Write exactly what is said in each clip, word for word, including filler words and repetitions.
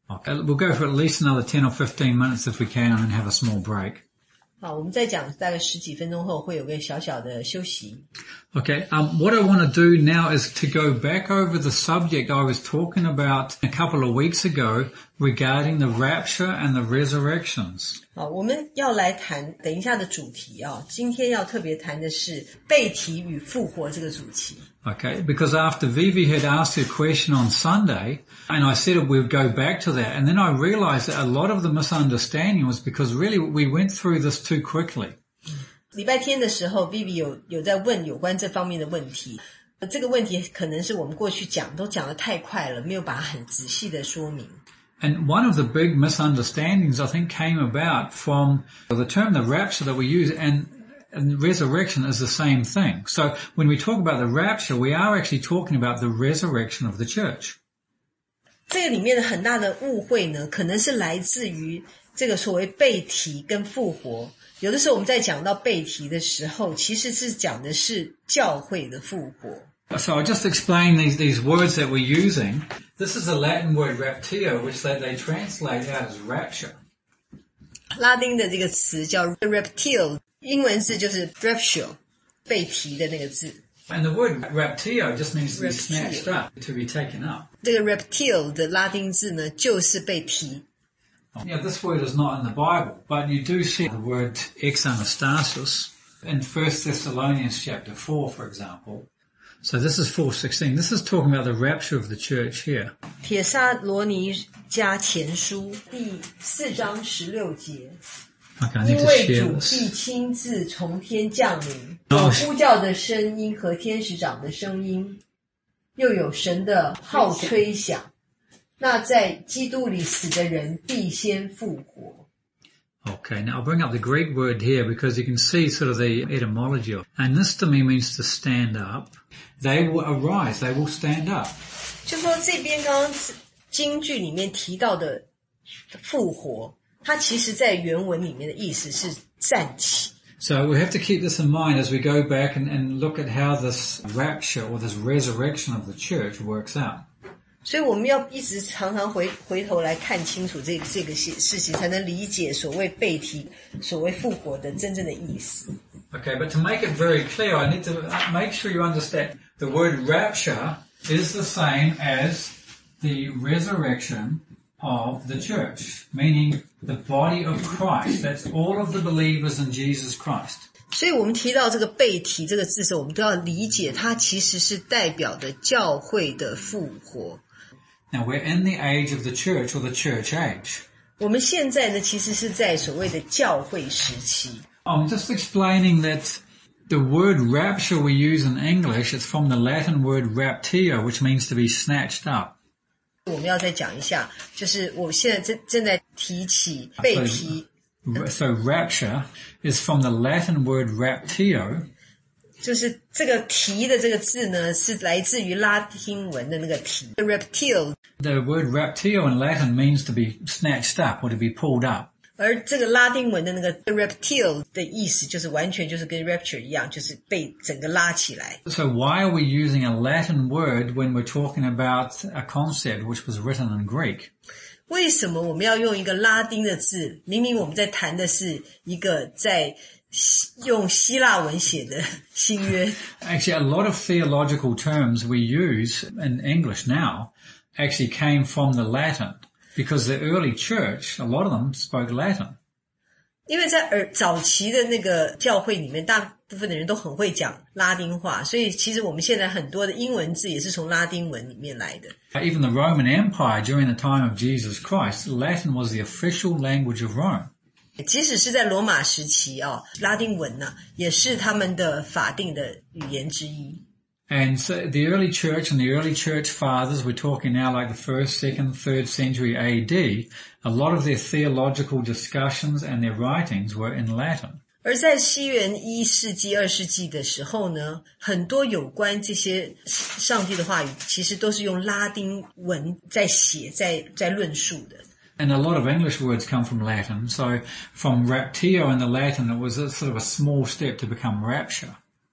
Okay, we'll go for at least another ten or fifteen minutes if we can and then have a small break. 好，我们再讲大概十几分钟后会有个小小的休息。 Okay, um, what I want to do now is to go back over the subject I was talking about a couple of weeks ago regarding the rapture and the resurrections. 好，我们要来谈等一下的主题啊，今天要特别谈的是被提与复活这个主题。 Okay, because after Vivi had asked a question on Sunday, and I said we would go back to that, and then I realized that a lot of the misunderstanding was because really we went through this too quickly. 礼拜天的时候 Vivi 有有在问有关这方面的问题，这个问题可能是我们过去讲都讲得太快了，没有把它很仔细的说明。 And one of the big misunderstandings I think came about from the term the rapture that we use, and And resurrection is the same thing. So when we talk about the rapture, we are actually talking about the resurrection of the church. 这个里面的很大的误会呢，可能是来自于这个所谓被提跟复活。有的时候我们在讲到被提的时候，其实是讲的是教会的复活。 So I'll just explain these, these words that we're using. This is the Latin word raptio, which they, they translate out as rapture. 拉丁的这个词叫 raptio。英文字就是 rapture 被提的那个字 And the word raptio just means to be snatched up, to be taken up. 这个 raptio 的拉丁字呢就是被提 Yeah, this word is not in the Bible, but you do see the word ex anastasis in First Thessalonians chapter four, for example. So this is four sixteen. This is talking about the rapture of the church here. 帖撒罗尼迦前书第四章十六节 Okay, 因为主必亲自从天降临，有呼叫的声音和天使长的声音，又有神的号吹响。那在基督里死的人必先复活。 Okay, now I'll bring up the Greek word here because you can see sort of the etymology of it. And this to me means to stand up. They will arise, they will stand up. 就说这边刚刚经句里面提到的复活，它其实在原文里面的意思是站起。 So we have to keep this in mind as we go back and, and look at how this rapture or this resurrection of the church works out. 所以我们要一直常常回回头来看清楚这个这个事情，才能理解所谓被提、所谓复活的真正的意思。 Okay, but to make it very clear, I need to make sure you understand the word rapture is the same as the resurrection of the church, meaning the body of Christ. That's all of the believers in Jesus Christ. 所以我们提到这个被提这个字的时候，我们都要理解它其实是代表的教会的复活。 Now we're in the age of the church or the church age. 我们现在呢其实是在所谓的教会时期。 I'm just explaining that the word rapture we use in English, it's from the Latin word raptio, which means to be snatched up. 我们要再讲一下，就是我现在正正在提起被提。 So rapture is from the Latin word raptio. 就是这个提的这个字呢，是来自于拉丁文的那个提 raptio. The word raptio in Latin means to be snatched up or to be pulled up. 而这个拉丁文的那个 raptio 的意思就是完全就是跟 rapture 一样，就是被整个拉起来。 So why are we using a Latin word when we're talking about a concept which was written in Greek? 为什么我们要用一个拉丁的字？明明我们在谈的是一个在用希腊文写的新约。 Actually, a lot of theological terms we use in English now actually came from the Latin because the early church, a lot of them spoke Latin. 因为在而早期的那个教会里面，大部分的人都很会讲拉丁话，所以其实我们现在很多的英文字也是从拉丁文里面来的。 Even the Roman Empire during the time of Jesus Christ, Latin was the official language of Rome. 即使是在罗马时期哦，拉丁文呢、啊、也是他们的法定的语言之一。 And so the early church and the early church fathers, we're talking now like the first, second, third century A D, a lot of their theological discussions and their writings were in Latin. 而在西元一世纪、二世纪的时候呢，很多有关这些上帝的话语，其实都是用拉丁文在写、在在论述的。 And a lot of English words come from Latin. So from raptio in the Latin, it was a sort of a small step to become rapture.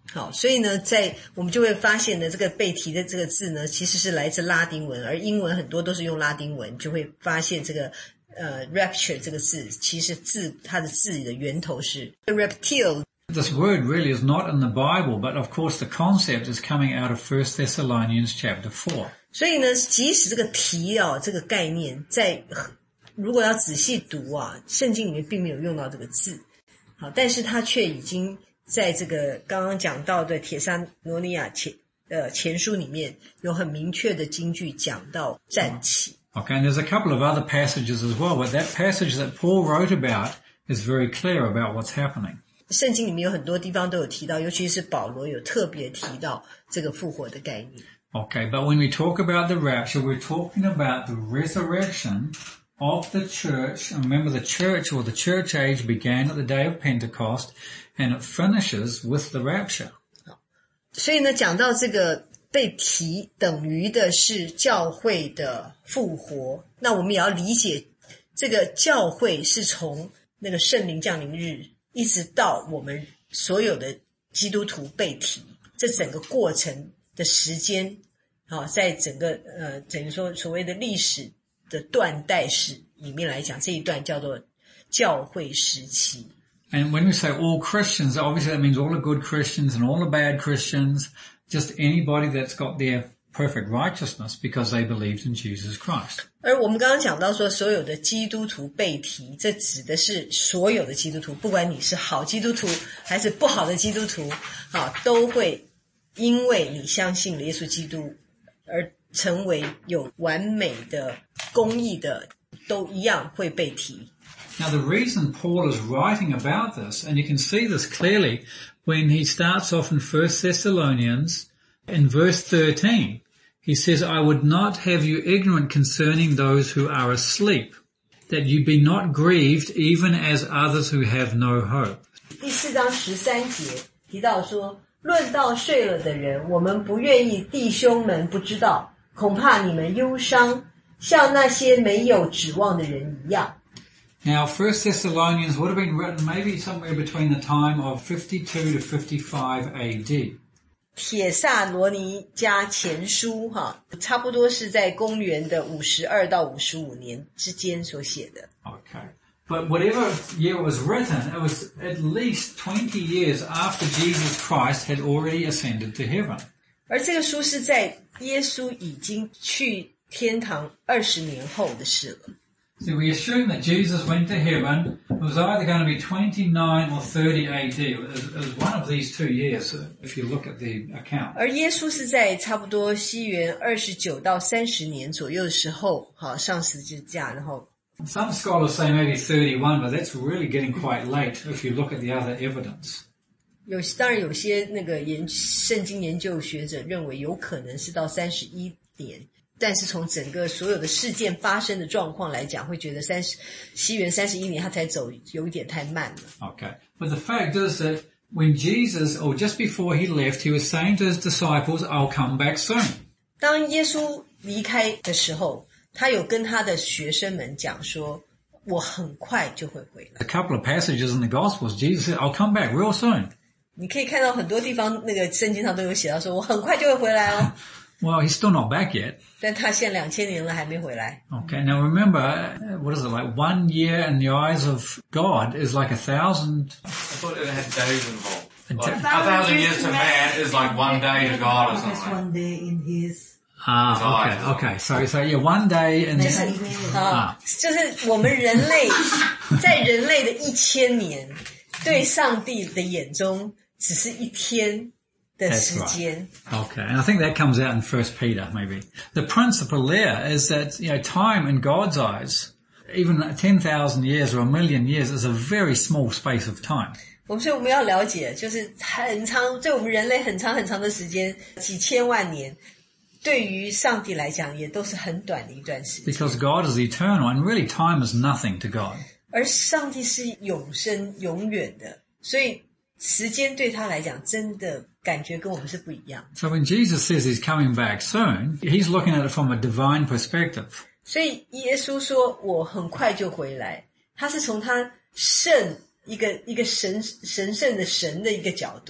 好，所以呢，在我们就会发现呢，这个被提的这个字呢，其实是来自拉丁文，而英文很多都是用拉丁文，就会发现这个呃 rapture 这个字，其实字它的字的源头是 reptile。This word really is not in the Bible, but of course the concept is coming out of First Thessalonians chapter four. 所以呢，即使这个提啊这个概念，在如果要仔细读啊，圣经里面并没有用到这个字，好，但是它却已经在这个刚刚讲到的帖撒罗尼亚前呃前书里面有很明确的经句讲到站起。 Okay, and there's a couple of other passages as well, but that passage that Paul wrote about is very clear about what's happening. 圣经里面有很多地方都有提到，尤其是保罗有特别提到这个复活的概念。 Okay, but when we talk about the rapture, we're talking about the resurrection of the church. And remember, the church or the church age began at the day of Pentecost, and it finishes with the rapture. 所以呢，讲到这个被提等于的是教会的复活，那我们也要理解这个教会是从那个圣灵降临日一直到我们所有的基督徒被提，这整个过程的时间，好，在整个呃等于说所谓的历史的断代史里面来讲，这一段叫做教会时期。 And when we say all Christians, obviously that means all the good Christians and all the bad Christians, just anybody that's got their perfect righteousness because they believed in Jesus Christ. 而我们刚刚讲到说所有的基督徒被提，这指的是所有的基督徒，不管你是好基督徒还是不好的基督徒，啊，都会因为你相信了耶稣基督而成为有完美的公义的，都一样会被提。 Now the reason Paul is writing about this, and you can see this clearly when he starts off in First Thessalonians in verse thirteen, he says, I would not have you ignorant concerning those who are asleep, that you be not grieved even as others who have no hope. 第四章十三节提到说，论到睡了的人，我们不愿意弟兄们不知道，恐怕你们忧伤，像那些没有指望的人一样。 Now, First Thessalonians would have been written maybe somewhere between the time of fifty-two to fifty-five A D. 帖撒罗尼迦前书哈，差不多是在公元的五十二到五十五年之间所写的。 Okay. But whatever year it was written, it was at least twenty years after Jesus Christ had already ascended to heaven. 而这个书是在耶稣已经去天堂二十年后的事了。 So we assume that Jesus went to heaven. It was either going to be twenty-nine or thirty A D. It was, it was one of these two years, if you look at the account. 而耶稣是在差不多西元二十九到三十年左右的时候，好上十字架，然后。 Some scholars say maybe thirty-one, but that's really getting quite late if you look at the other evidence. 有当然有些那个研圣经研究学者认为有可能是到三十一年。但是从整个所有的事件发生的状况来讲，会觉得三十西元三十一年他才走有一点太慢了。 Okay, but the fact is that when Jesus, or just before he left, he was saying to his disciples, "I'll come back soon." 当耶稣离开的时候，他有跟他的学生们讲说，我很快就会回来。 A couple of passages in the Gospels, Jesus said, "I'll come back real soon." 你可以看到很多地方那个圣经上都有写到说，我很快就会回来哦。 Well, he's still not back yet. 但他现在两千年了还没回来。 Okay, now remember, what is it, like one year in the eyes of God is like a thousand... I thought it had days involved. Like, a thousand years to man is like one day to God or something. One day in his... Ah, okay, okay. So, so yeah, one day in... 啊，就是我们人类在人类的一千年，对上帝的眼中只是一天。 That's right. Okay, and I think that comes out in First Peter, maybe. The principle there is that, you know, time in God's eyes, even ten thousand years or a million years is a very small space of time. 我们所以我们要了解，就是很长，对我们人类很长很长的时间，几千万年，对于上帝来讲也都是很短的一段时间。 Because God is eternal, and really time is nothing to God. 而上帝是永生、永远的，所以时间对他来讲真的感觉跟我们是不一样。 So when Jesus says he's coming back soon, he's looking at it from a divine perspective. 所以耶稣说我很快就回来，他是从他圣一个一个神神圣的神的一个角度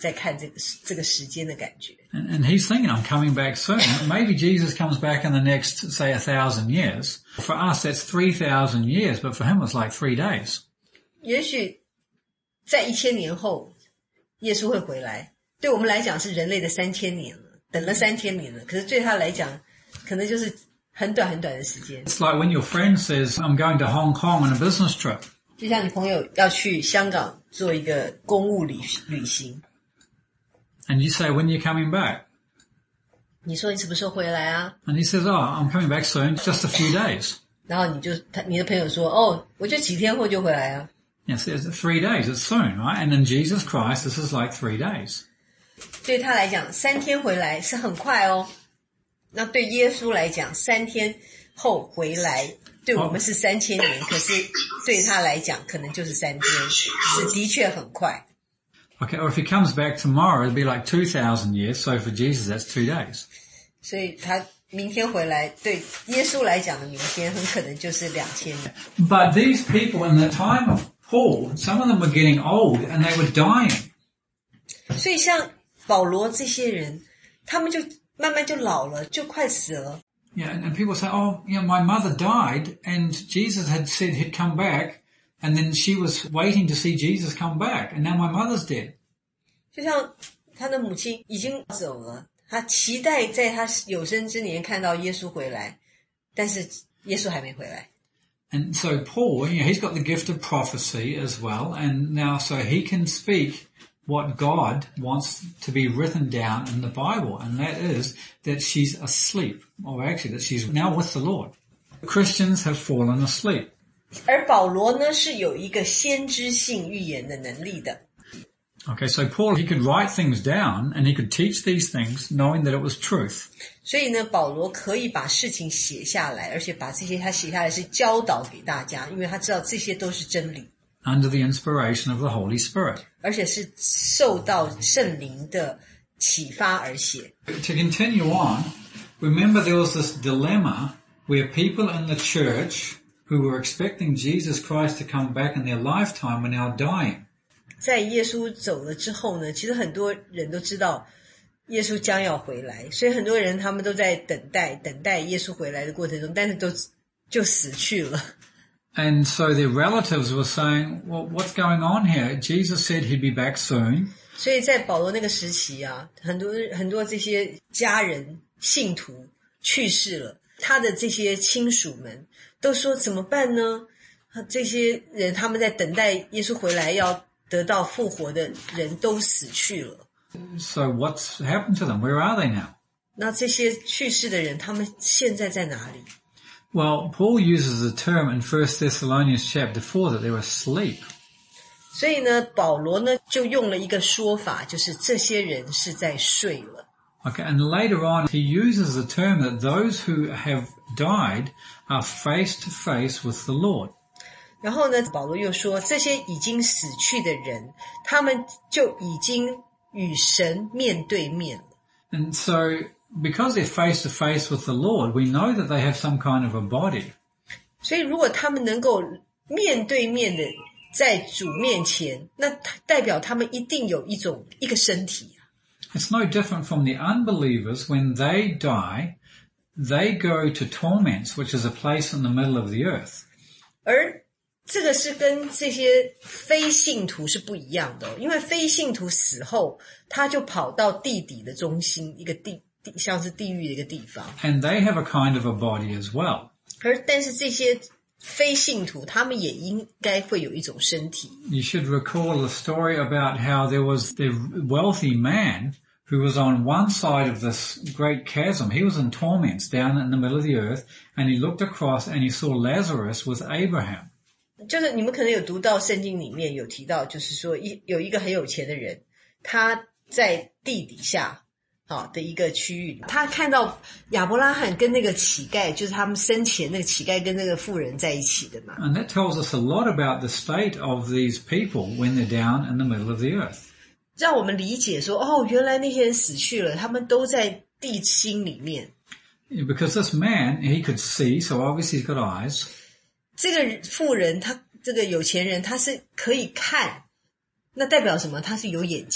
在看这个这个时间的感觉。 And, and he's thinking, I'm coming back soon. Maybe Jesus comes back in the next, say, a thousand years. For us, that's three thousand years, but for him, it's like three days. 也许在一千年后，耶稣会回来。对我们来讲是人类的三千年了，等了三千年了。可是对他来讲，可能就是很短很短的时间。 It's like when your friend says, I'm going to Hong Kong on a business trip. 就像你朋友要去香港做一个公务旅旅行。 And you say, when are you coming back? 你说你什么时候回来啊？ And he says, oh, I'm coming back soon, just a few days. 然后你就他你的朋友说，哦，我就几天后就回来啊。 Yes, it's three days, it's soon, right? And in Jesus Christ, this is like three days. 对他来讲，三天回来是很快哦。那对耶稣来讲，三天后回来，对我们是三千年，可是对他来讲，可能就是三天，是的确很快。 Okay, or if he comes back tomorrow, it'll be like two thousand years, so for Jesus, that's two days. 所以他明天回来，对耶稣来讲的明天，很可能就是两千年。 But these people in the time of Paul, some of them were getting old and they were dying. 所以像保罗这些人，他们就慢慢就老了，就快死了。 Yeah, and, and people say, oh, you know, my mother died and Jesus had said he'd come back and then she was waiting to see Jesus come back and now my mother's dead. 就像他的母亲已经走了，他期待在他有生之年看到耶稣回来，但是耶稣还没回来。 And so Paul, you know, he's got the gift of prophecy as well, and now so he can speak what God wants to be written down in the Bible, and that is that she's asleep, or actually that she's now with the Lord. Christians have fallen asleep. 而保罗呢，是有一个先知性预言的能力的。 Okay, so Paul, he could write things down and he could teach these things knowing that it was truth. 所以呢，保罗可以把事情写下来，而且把这些他写下来是教导给大家，因为他知道这些都是真理。 Under the inspiration of the Holy Spirit. 而且是受到圣灵的启发而写。 To continue on, remember there was this dilemma where people in the church who were expecting Jesus Christ to come back in their lifetime were now dying. 在耶稣走了之后呢，其实很多人都知道耶稣将要回来，所以很多人他们都在等待等待耶稣回来的过程中，但是都就死去了。 And so their relatives were saying, well, what's going on here? Jesus said he'd be back soon. 所以在保罗那个时期啊，很多很多这些家人信徒去世了，他的这些亲属们都说怎么办呢？这些人他们在等待耶稣回来要得到复活的人都死去了。 So what's happened to them? Where are they now? 那这些去世的人他们现在在哪里？ Well, Paul uses the term in First Thessalonians chapter four that they were asleep. 所以呢，保罗呢就用了一个说法，就是这些人是在睡了。 Okay, and later on he uses the term that those who have died are face to face with the Lord. 然后呢，保罗又说，这些已经死去的人，他们就已经与神面对面了。 And so, because they're face to face with the Lord, we know that they have some kind of a body. 所以如果他们能够面对面的在主面前，那代表他们一定有一种一个身体。 It's no different from the unbelievers. When they die, they go to torments, which is a place in the middle of the earth. 而这个是跟这些非信徒是不一样的，因为非信徒死后，他就跑到地底的中心，一个地地像是地狱的一个地方。 And they have a kind of a body as well. 而但是这些非信徒，他们也应该会有一种身体。 You should recall the story about how there was the wealthy man who was on one side of this great chasm. He was in torments down in the middle of the earth, and he looked across and he saw Lazarus with Abraham. 就是你们可能有读到圣经里面有提到，就是说一有一个很有钱的人，他在地底下好的一个区域，他看到亚伯拉罕跟那个乞丐，就是他们生前那个乞丐跟那个妇人在一起的嘛。 And that tells us a lot about the state of these people when they're down in the middle of the earth. 让我们理解说，哦，原来那些人死去了，他们都在地心里面。 Because this man, he could see, so obviously he's got eyes. 这个富人，他这个有钱人，他是可以看，那代表什么？他是有眼睛的。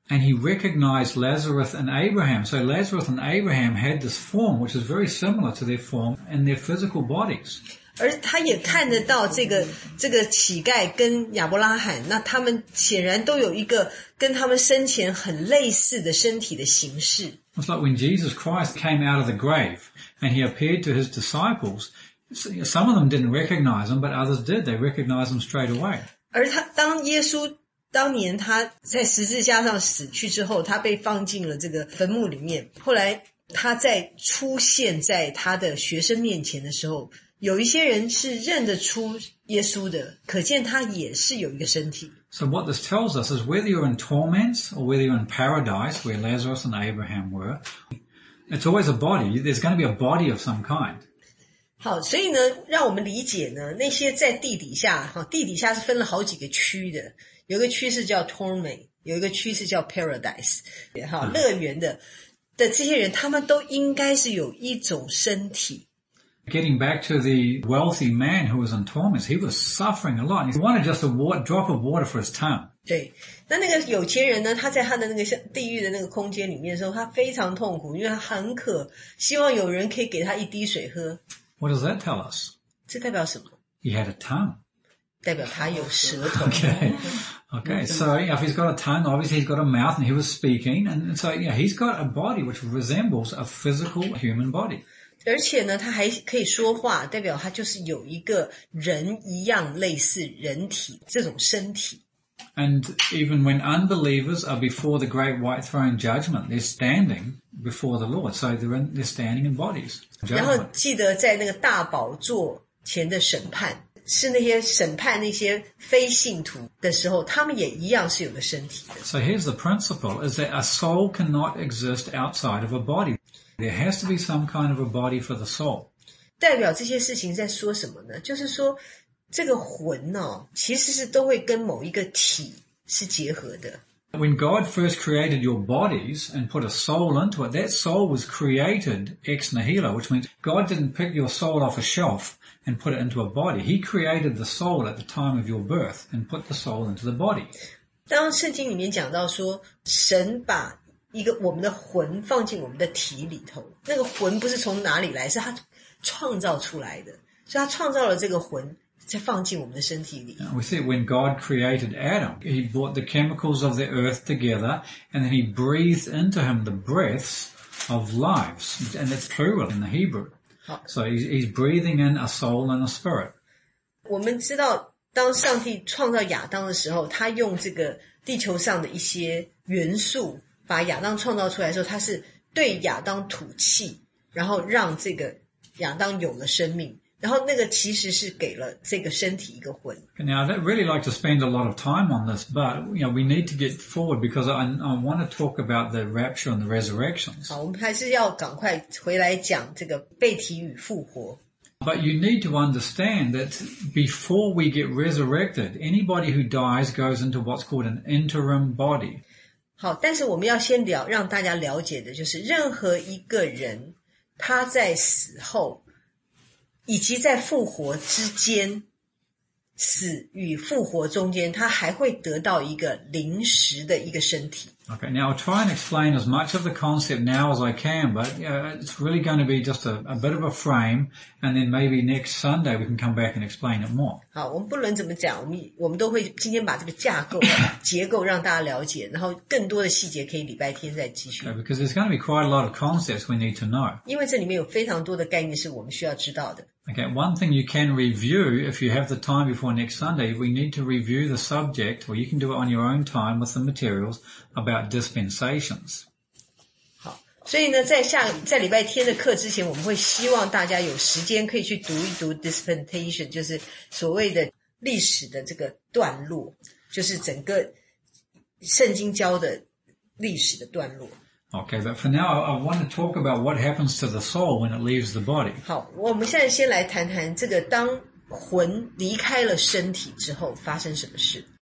And he recognized Lazarus and Abraham. So Lazarus and Abraham had this form which is very similar to their form in their physical bodies. 而他也看得到这个这个乞丐跟亚伯拉罕，那他们显然都有一个跟他们生前很类似的身体的形式。 It's like when Jesus Christ came out of the grave and he appeared to his disciples, some of them didn't recognize him, but others did. They recognized him straight away. 而他当耶稣当年他在十字架上死去之后，他被放进了这个坟墓里面，后来他在出现在他的学生面前的时候，有一些人是认得出耶稣的，可见他也是有一个身体。 So what this tells us is whether you're in torments or whether you're in paradise, where Lazarus and Abraham were, it's always a body. There's going to be a body of some kind. 好，所以呢，让我们理解呢，那些在地底下，哈，地底下是分了好几个区的，有一个区是叫 torment， 有一个区是叫 paradise， 哈，乐园的的这些人，他们都应该是有一种身体。 Getting back to the wealthy man who was in torments, he was suffering a lot. He wanted just a water, drop of water for his tongue. 对，那那个有钱人呢，他在他的那个地狱的那个空间里面的时候，他非常痛苦，因为他很渴，希望有人可以给他一滴水喝。 What does that tell us? 这代表什么？ He had a tongue. 代表他有舌头。 Okay. Okay, so you know, if he's got a tongue, obviously he's got a mouth and he was speaking. And so, you know, he's got a body which resembles a physical human body. 而且呢，他还可以说话，代表他就是有一个人一样类似人体这种身体。 And even when unbelievers are before the great white throne judgment, they're standing before the Lord. So they're, in, they're standing in bodies. 然后记得在那个大宝座前的审判，是那些审判那些非信徒的时候，他们也一样是有个身体的。 So here's the principle, is that a soul cannot exist outside of a body. There has to be some kind of a body for the soul. 代表这些事情在说什么呢？就是说这个魂哦，其实是都会跟某一个体是结合的。 When God first created your bodies and put a soul into it, that soul was created ex nihilo, which means God didn't pick your soul off a shelf and put it into a body. He created the soul at the time of your birth and put the soul into the body. 当圣经里面讲到说，神把一个我们的魂放进我们的体里头，那个魂不是从哪里来，是他创造出来的，所以他创造了这个魂再放进我们的身体里。 We see when God created Adam, he brought the chemicals of the earth together and then he breathed into him the breaths of lives. And it's plural in the Hebrew. So he's, he's breathing in a soul and a spirit. 我们知道当上帝创造亚当的时候，他用这个地球上的一些元素把亚当创造出来的时候，他是对亚当吐气，然后让这个亚当有了生命，然后那个其实是给了这个身体一个魂。 Now, I'd really like to spend a lot of time on this, but you know, we need to get forward because I, I want to talk about the rapture and the resurrections. 好，我们还是要赶快回来讲这个被提与复活。 But you need to understand that before we get resurrected, anybody who dies goes into what's called an interim body. 好，但是我们要先了让大家了解的就是，任何一个人他在死后以及在复活之间，死与复活中间，他还会得到一个临时的一个身体。 Okay, now I'll try and explain as much of the concept now as I can, but uh, it's really going to be just a, a bit of a frame, and then maybe next Sunday we can come back and explain it more. 好，我们不论怎么讲，我们我们都会今天把这个架构结构让大家了解，然后更多的细节可以礼拜天再继续。 Okay, because there's going to be quite a lot of concepts we need to know. 因为这里面有非常多的概念是我们需要知道的。 Okay, one thing you can review if you have the time before next Sunday, we need to review the subject, or you can do it on your own time with the materials, about dispensations. 好，所以呢，在下在礼拜天的课之前，我们会希望大家有时间可以去读一读 dispensation， 就是所谓的历史的这个段落，就是整个圣经教的历史的段落。 Okay, but for now, I want to talk about what happens to the soul when it leaves the body. 好，我们现在先来谈谈这个当魂离开了身体之后发生什么事。